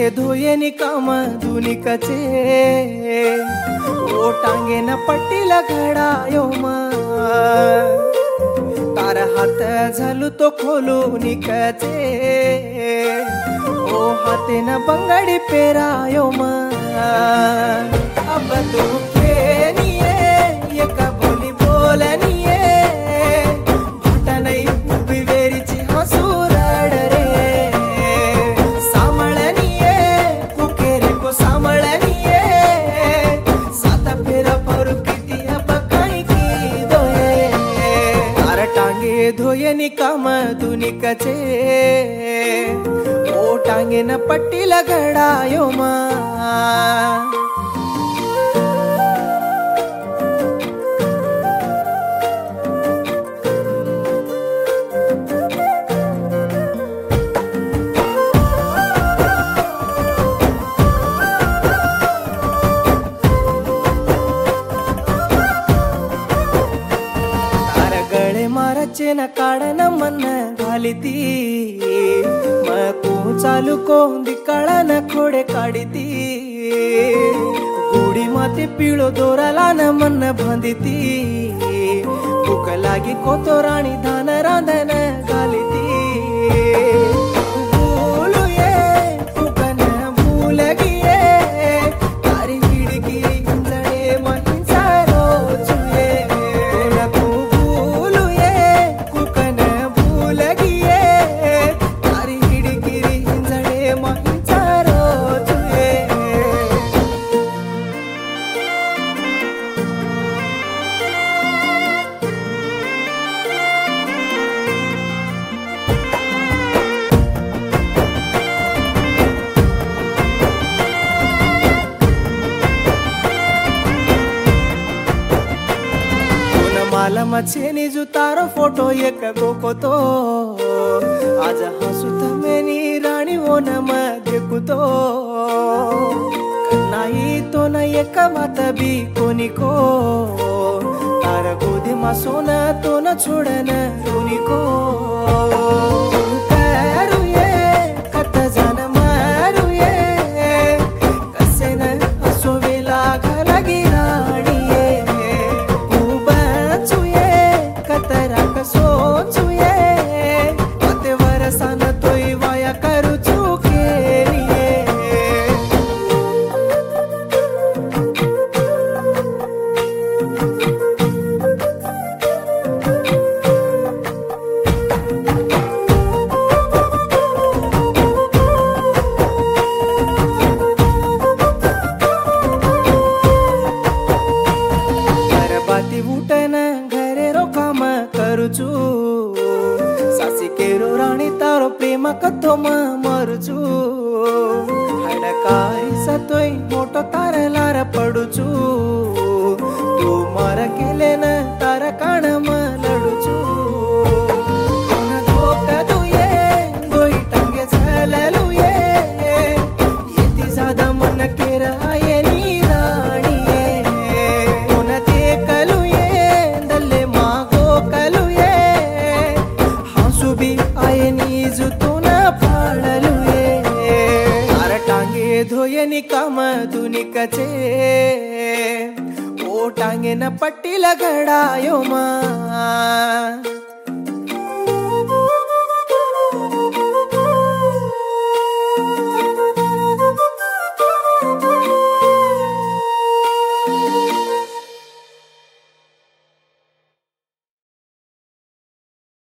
धोये नि काम दुनिकचे ओ टांगे न पट्टीला घडायो तार हात झालू तो खोलू निकचे ओ हाते न बंगडी पेरायो अब तू खेनिये ये का बोली बोलनिये भाटा नहीं उभी वेरीची हसूर रे सामळनिये कुकेरे को सामळनिये साता फेरा पर किती अब काही की दोये तार टांगे धोये नि काम दुनिकचे ओ टांगे न पट्टीला घडायो मारचे न काढन मन घालिती मकू चालू कोंदी काळन खोडे काढिती गुडी माते पिळो दोराला न मन बांधिती भूक लागी कोतो राणी धान रांधन घालिती मछेनी जुतारो फोटो एक गोको तो आज हसू थमेनी राणी वो नम देखू तो नाही तो न एक बात भी कोनी को तार गोदी मा सोना तो न छोड़न कोनी को सासी केरो राणी तारो प्रेम कथो मरुचू हडकाई सतोय मोटो तार लार पडुचू तू मार केले न तार काण लडुचू गोई टांगे झाललुये येती जादा मन केर आये नी राणीये कोण ते कलुये दल्ले मागो कलुये हंसू भी आये नी जुतून फाडलुये तार टांगे धोये नि काम दुनिकचे ओ टांगे न पट्टीला घडायो